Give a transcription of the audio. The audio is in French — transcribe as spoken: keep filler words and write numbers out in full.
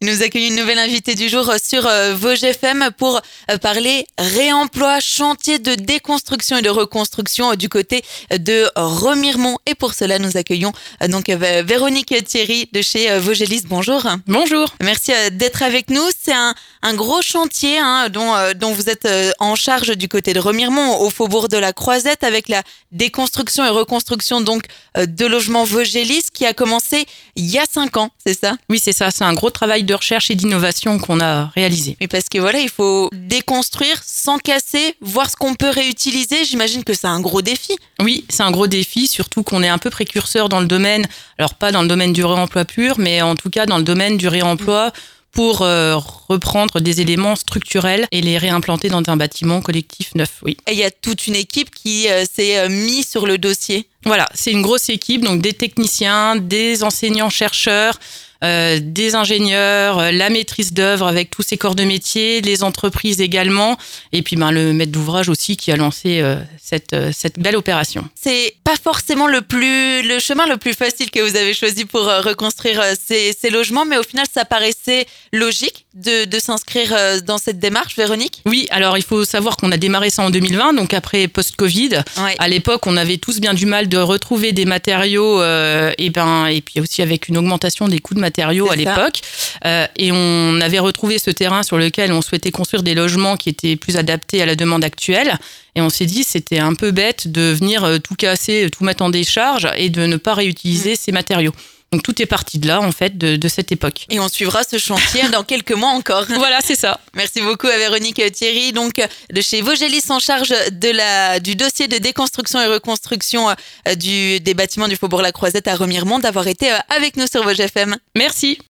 Nous accueillons une nouvelle invitée du jour sur Vosges F M pour parler réemploi, chantier de déconstruction et de reconstruction du côté de Remiremont. Et pour cela, nous accueillons donc Véronique Thierry de chez Vogelis. Bonjour. Bonjour. Merci d'être avec nous. C'est un, un gros chantier hein, dont, dont vous êtes en charge du côté de Remiremont, au faubourg de la Croisette, avec la déconstruction et reconstruction donc de logements Vogelis qui a commencé il y a cinq ans, c'est ça? Oui, c'est ça. C'est un gros travail de recherche et d'innovation qu'on a réalisé. Mais parce que voilà, il faut déconstruire sans casser, voir ce qu'on peut réutiliser. J'imagine que c'est un gros défi. Oui, c'est un gros défi, surtout qu'on est un peu précurseur dans le domaine. Alors pas dans le domaine du réemploi pur, mais en tout cas dans le domaine du réemploi pour euh, reprendre des éléments structurels et les réimplanter dans un bâtiment collectif neuf. Oui. Et il y a toute une équipe qui euh, s'est euh, mise sur le dossier. Voilà, c'est une grosse équipe, donc des techniciens, des enseignants-chercheurs, euh, des ingénieurs, euh, la maîtrise d'œuvre avec tous ces corps de métier, les entreprises également, et puis ben, le maître d'ouvrage aussi qui a lancé euh, cette, euh, cette belle opération. C'est pas forcément le, plus, le chemin le plus facile que vous avez choisi pour euh, reconstruire euh, ces, ces logements, mais au final, ça paraissait logique de, de s'inscrire euh, dans cette démarche, Véronique? Oui, alors il faut savoir qu'on a démarré ça en deux mille vingt, donc après post-Covid. Ouais. À l'époque, on avait tous bien du mal de retrouver des matériaux euh, et, ben, et puis aussi avec une augmentation des coûts de matériaux à l'époque. Euh, et on avait retrouvé ce terrain sur lequel on souhaitait construire des logements qui étaient plus adaptés à la demande actuelle. Et on s'est dit c'était un peu bête de venir tout casser, tout mettre en décharge et de ne pas réutiliser mmh. ces matériaux. Donc tout est parti de là, en fait, de, de cette époque. Et on suivra ce chantier dans quelques mois encore. Voilà, c'est ça. Merci beaucoup à Véronique Thierry, donc de chez Vogelis, en charge de la, du dossier de déconstruction et reconstruction du, des bâtiments du faubourg La Croisette à Remiremont, d'avoir été avec nous sur Vosges F M. Merci.